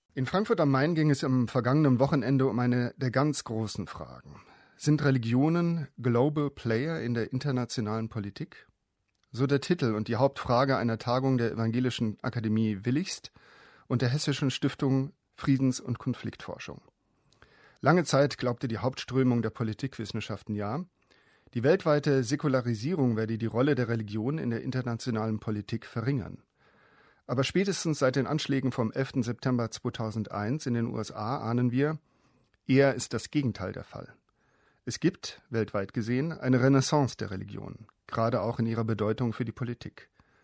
In Frankfurt am Main ging es am vergangenen Wochenende um eine der ganz großen Fragen. Sind Religionen Global Player in der internationalen Politik? So der Titel und die Hauptfrage einer Tagung der Evangelischen Akademie Willigst und der Hessischen Stiftung Friedens- und Konfliktforschung. Lange Zeit glaubte die Hauptströmung der Politikwissenschaften ja, die weltweite Säkularisierung werde die Rolle der Religion in der internationalen Politik verringern. Aber spätestens seit den Anschlägen vom 11. September 2001 in den USA ahnen wir, eher ist das Gegenteil der Fall. Es gibt, weltweit gesehen, eine Renaissance der Religion, gerade auch in ihrer Bedeutung für die Politik.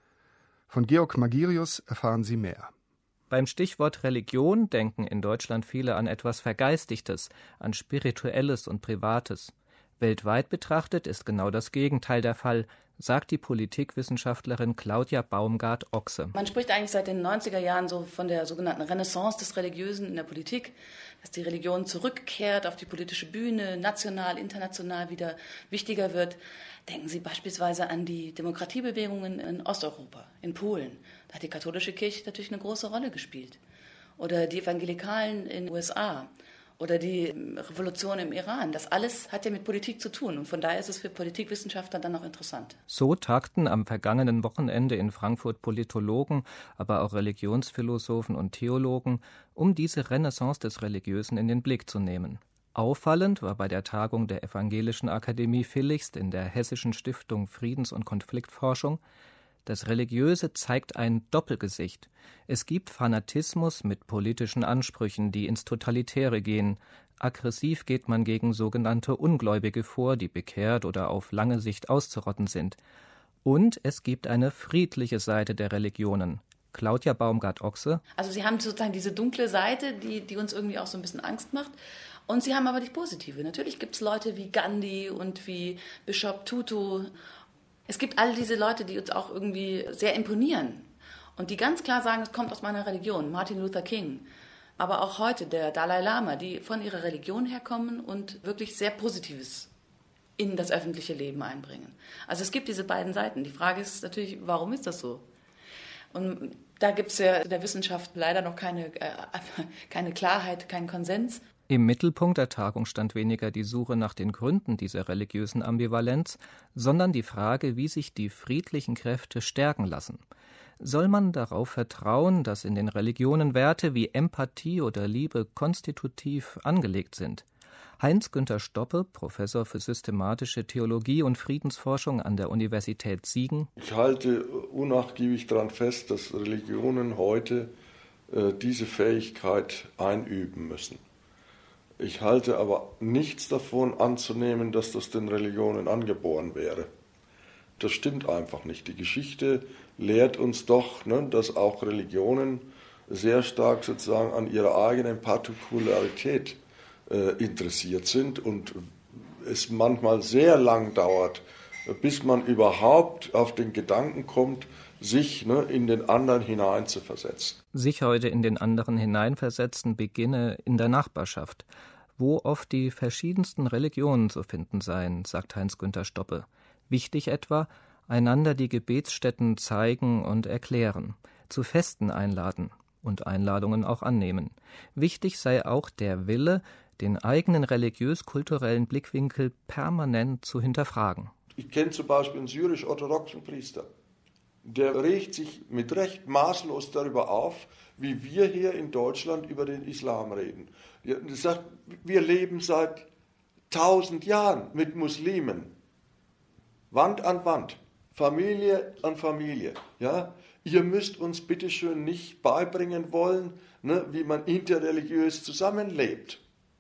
Von Georg Magirius erfahren Sie mehr. Beim Stichwort Religion denken in Deutschland viele an etwas Vergeistigtes, an Spirituelles und Privates. Weltweit betrachtet ist genau das Gegenteil der Fall, sagt die Politikwissenschaftlerin Claudia Baumgart-Ochse. Man spricht eigentlich seit den 90er Jahren so von der sogenannten Renaissance des Religiösen in der Politik, dass die Religion zurückkehrt auf die politische Bühne, national, international wieder wichtiger wird. Denken Sie beispielsweise an die Demokratiebewegungen in Osteuropa, in Polen. Da hat die katholische Kirche natürlich eine große Rolle gespielt. Oder die Evangelikalen in den USA. Oder die Revolution im Iran. Das alles hat ja mit Politik zu tun. Und von daher ist es für Politikwissenschaftler dann auch interessant. So tagten am vergangenen Wochenende in Frankfurt Politologen, aber auch Religionsphilosophen und Theologen, um diese Renaissance des Religiösen in den Blick zu nehmen. Auffallend war bei der Tagung der Evangelischen Akademie Willigst in der Hessischen Stiftung Friedens- und Konfliktforschung: Das Religiöse zeigt ein Doppelgesicht. Es gibt Fanatismus mit politischen Ansprüchen, die ins Totalitäre gehen. Aggressiv geht man gegen sogenannte Ungläubige vor, die bekehrt oder auf lange Sicht auszurotten sind. Und es gibt eine friedliche Seite der Religionen. Claudia Baumgart-Ochse. Also Sie haben sozusagen diese dunkle Seite, die uns irgendwie auch so ein bisschen Angst macht. Und Sie haben aber die positive. Natürlich gibt es Leute wie Gandhi und wie Bishop Tutu. Es gibt all diese Leute, die uns auch irgendwie sehr imponieren und die ganz klar sagen, es kommt aus meiner Religion. Martin Luther King, aber auch heute der Dalai Lama, die von ihrer Religion herkommen und wirklich sehr Positives in das öffentliche Leben einbringen. Also es gibt diese beiden Seiten. Die Frage ist natürlich, warum ist das so? Und da gibt es ja in der Wissenschaft leider noch keine Klarheit, keinen Konsens. Im Mittelpunkt der Tagung stand weniger die Suche nach den Gründen dieser religiösen Ambivalenz, sondern die Frage, wie sich die friedlichen Kräfte stärken lassen. Soll man darauf vertrauen, dass in den Religionen Werte wie Empathie oder Liebe konstitutiv angelegt sind? Heinz-Günther Stoppe, Professor für systematische Theologie und Friedensforschung an der Universität Siegen. Ich halte unnachgiebig daran fest, dass Religionen heute diese Fähigkeit einüben müssen. Ich halte aber nichts davon anzunehmen, dass das den Religionen angeboren wäre. Das stimmt einfach nicht. Die Geschichte lehrt uns doch, dass auch Religionen sehr stark sozusagen an ihrer eigenen Partikularität interessiert sind und es manchmal sehr lang dauert, bis man überhaupt auf den Gedanken kommt, sich in den anderen hineinzuversetzen. Sich heute in den anderen hineinversetzen beginne in der Nachbarschaft, wo oft die verschiedensten Religionen zu finden seien, sagt Heinz-Günther Stoppe. Wichtig etwa, einander die Gebetsstätten zeigen und erklären, zu Festen einladen und Einladungen auch annehmen. Wichtig sei auch der Wille, den eigenen religiös-kulturellen Blickwinkel permanent zu hinterfragen. Ich kenne zum Beispiel einen syrisch-orthodoxen Priester. Der regt sich mit Recht maßlos darüber auf, wie wir hier in Deutschland über den Islam reden. Er sagt, wir leben seit 1000 Jahren mit Muslimen. Wand an Wand, Familie an Familie. Ja? Ihr müsst uns bitteschön nicht beibringen wollen, wie man interreligiös zusammenlebt.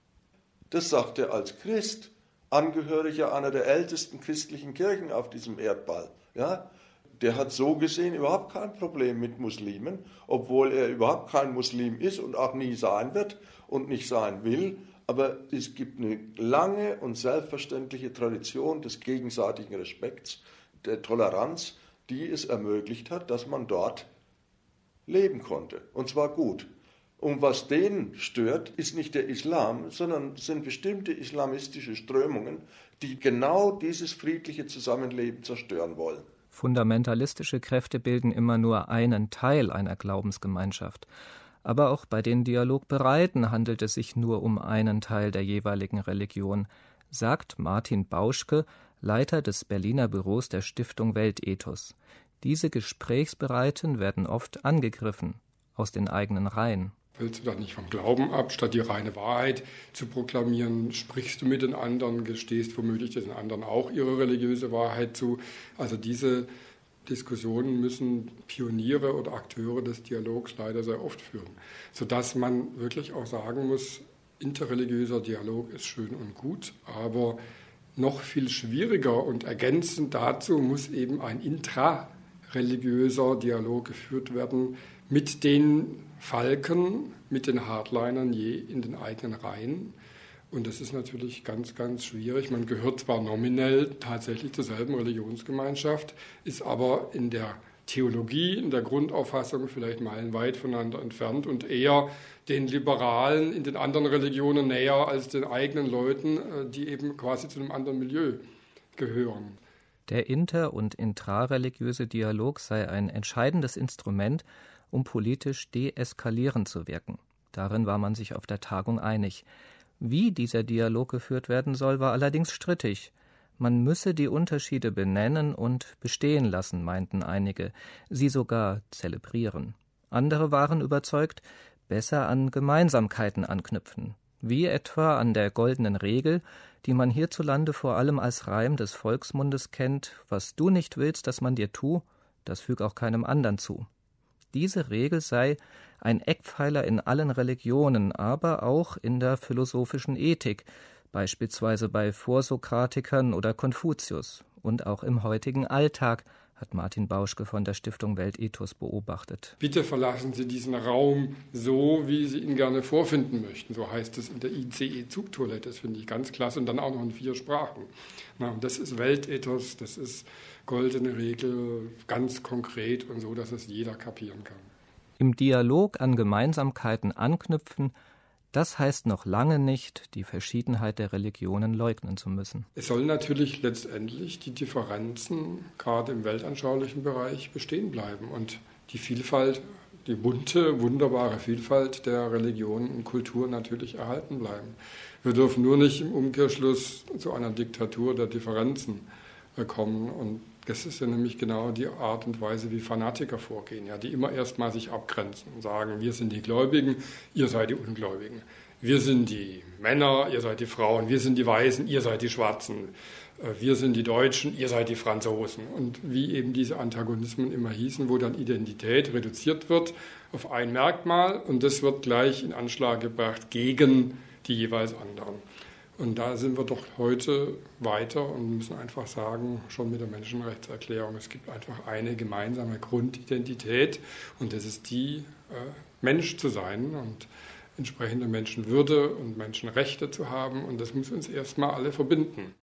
Das sagt er als Christ, Angehöriger einer der ältesten christlichen Kirchen auf diesem Erdball. Ja? Der hat so gesehen überhaupt kein Problem mit Muslimen, obwohl er überhaupt kein Muslim ist und auch nie sein wird und nicht sein will. Aber es gibt eine lange und selbstverständliche Tradition des gegenseitigen Respekts, der Toleranz, die es ermöglicht hat, dass man dort leben konnte. Und zwar gut. Und was denen stört, ist nicht der Islam, sondern sind bestimmte islamistische Strömungen, die genau dieses friedliche Zusammenleben zerstören wollen. Fundamentalistische Kräfte bilden immer nur einen Teil einer Glaubensgemeinschaft. Aber auch bei den Dialogbereiten handelt es sich nur um einen Teil der jeweiligen Religion, sagt Martin Bauschke, Leiter des Berliner Büros der Stiftung Weltethos. Diese Gesprächsbereiten werden oft angegriffen, aus den eigenen Reihen. Willst du da nicht vom Glauben ab, statt die reine Wahrheit zu proklamieren? Sprichst du mit den anderen, gestehst womöglich den anderen auch ihre religiöse Wahrheit zu? Also diese Diskussionen müssen Pioniere oder Akteure des Dialogs leider sehr oft führen, sodass man wirklich auch sagen muss, interreligiöser Dialog ist schön und gut, aber noch viel schwieriger und ergänzend dazu muss eben ein intrareligiöser Dialog geführt werden mit den Falken, mit den Hardlinern je in den eigenen Reihen. Und das ist natürlich ganz, ganz schwierig. Man gehört zwar nominell tatsächlich zur selben Religionsgemeinschaft, ist aber in der Theologie, in der Grundauffassung vielleicht meilenweit voneinander entfernt und eher den Liberalen in den anderen Religionen näher als den eigenen Leuten, die eben quasi zu einem anderen Milieu gehören. Der inter- und intrareligiöse Dialog sei ein entscheidendes Instrument, um politisch deeskalierend zu wirken. Darin war man sich auf der Tagung einig. Wie dieser Dialog geführt werden soll, war allerdings strittig. Man müsse die Unterschiede benennen und bestehen lassen, meinten einige, sie sogar zelebrieren. Andere waren überzeugt, besser an Gemeinsamkeiten anknüpfen, wie etwa an der goldenen Regel, die man hierzulande vor allem als Reim des Volksmundes kennt: Was du nicht willst, dass man dir tu, das füg auch keinem andern zu. Diese Regel sei ein Eckpfeiler in allen Religionen, aber auch in der philosophischen Ethik, beispielsweise bei Vorsokratikern oder Konfuzius, und auch im heutigen Alltag, hat Martin Bauschke von der Stiftung Weltethos beobachtet. Bitte verlassen Sie diesen Raum so, wie Sie ihn gerne vorfinden möchten. So heißt es in der ICE-Zugtoilette. Das finde ich ganz klasse. Und dann auch noch in 4 Sprachen. Und das ist Weltethos, das ist goldene Regel, ganz konkret und so, dass es jeder kapieren kann. Im Dialog an Gemeinsamkeiten anknüpfen, das heißt noch lange nicht, die Verschiedenheit der Religionen leugnen zu müssen. Es sollen natürlich letztendlich die Differenzen, gerade im weltanschaulichen Bereich, bestehen bleiben und die Vielfalt, die bunte, wunderbare Vielfalt der Religionen und Kulturen natürlich erhalten bleiben. Wir dürfen nur nicht im Umkehrschluss zu einer Diktatur der Differenzen kommen. Und das ist ja nämlich genau die Art und Weise, wie Fanatiker vorgehen, ja, die immer erstmal sich abgrenzen und sagen, wir sind die Gläubigen, ihr seid die Ungläubigen. Wir sind die Männer, ihr seid die Frauen. Wir sind die Weißen, ihr seid die Schwarzen. Wir sind die Deutschen, ihr seid die Franzosen. Und wie eben diese Antagonismen immer hießen, wo dann Identität reduziert wird auf ein Merkmal und das wird gleich in Anschlag gebracht gegen die jeweils anderen. Und da sind wir doch heute weiter und müssen einfach sagen, schon mit der Menschenrechtserklärung, es gibt einfach eine gemeinsame Grundidentität und das ist die, Mensch zu sein und entsprechende Menschenwürde und Menschenrechte zu haben. Und das muss uns erstmal alle verbinden.